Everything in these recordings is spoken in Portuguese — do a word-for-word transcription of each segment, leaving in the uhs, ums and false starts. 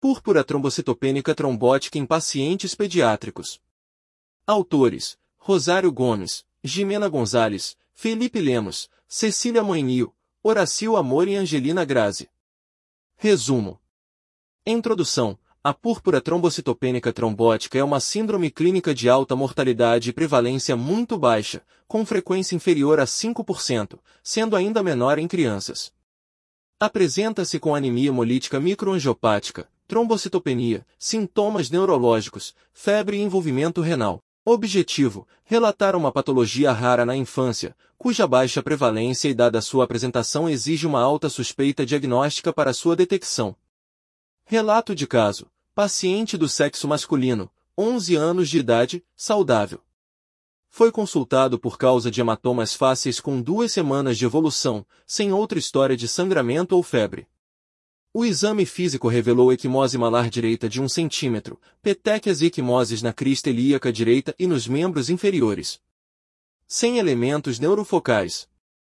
Púrpura trombocitopênica trombótica em pacientes pediátricos. Autores: Rosário Gomes, Jimena Gonzalez, Felipe Lemos, Cecília Moinio, Horacio Amor e Angelina Grazi. Resumo. Introdução. A púrpura trombocitopênica trombótica é uma síndrome clínica de alta mortalidade e prevalência muito baixa, com frequência inferior a cinco por cento, sendo ainda menor em crianças. Apresenta-se com anemia hemolítica microangiopática, trombocitopenia, sintomas neurológicos, febre e envolvimento renal. Objetivo: relatar uma patologia rara na infância, cuja baixa prevalência e dada sua apresentação exige uma alta suspeita diagnóstica para sua detecção. Relato de caso: paciente do sexo masculino, onze anos de idade, saudável. Foi consultado por causa de hematomas fáceis com duas semanas de evolução, sem outra história de sangramento ou febre. O exame físico revelou equimose malar direita de um centímetro, petequias e equimoses na crista ilíaca direita e nos membros inferiores. Sem elementos neurofocais.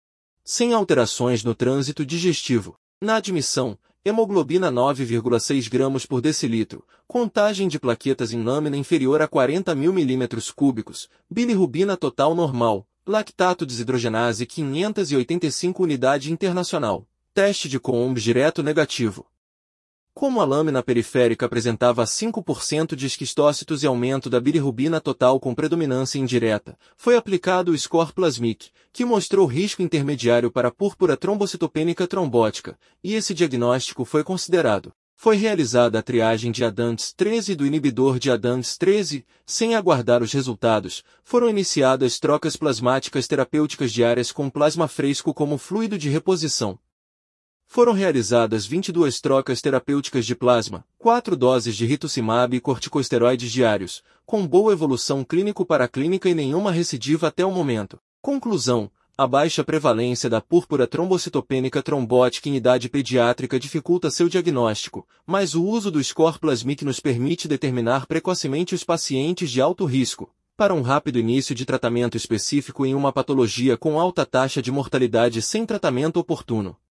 Sem alterações no trânsito digestivo. Na admissão, hemoglobina nove vírgula seis gramas por decilitro, contagem de plaquetas em lâmina inferior a quarenta mil milímetros cúbicos, bilirrubina total normal, lactato desidrogenase quinhentos e oitenta e cinco unidade internacional, teste de Coombs direto negativo. Como a lâmina periférica apresentava cinco por cento de esquistócitos e aumento da bilirrubina total com predominância indireta, foi aplicado o score Plasmic, que mostrou risco intermediário para púrpura trombocitopênica trombótica, e esse diagnóstico foi considerado. Foi realizada a triagem de Adantes treze e do inibidor de Adantes treze, sem aguardar os resultados, foram iniciadas trocas plasmáticas terapêuticas diárias com plasma fresco como fluido de reposição. Foram realizadas vinte e duas trocas terapêuticas de plasma, quatro doses de rituximab e corticosteroides diários, com boa evolução clínico-paraclínica e nenhuma recidiva até o momento. Conclusão: a baixa prevalência da púrpura trombocitopênica trombótica em idade pediátrica dificulta seu diagnóstico, mas o uso do score Plasmic nos permite determinar precocemente os pacientes de alto risco, para um rápido início de tratamento específico em uma patologia com alta taxa de mortalidade sem tratamento oportuno.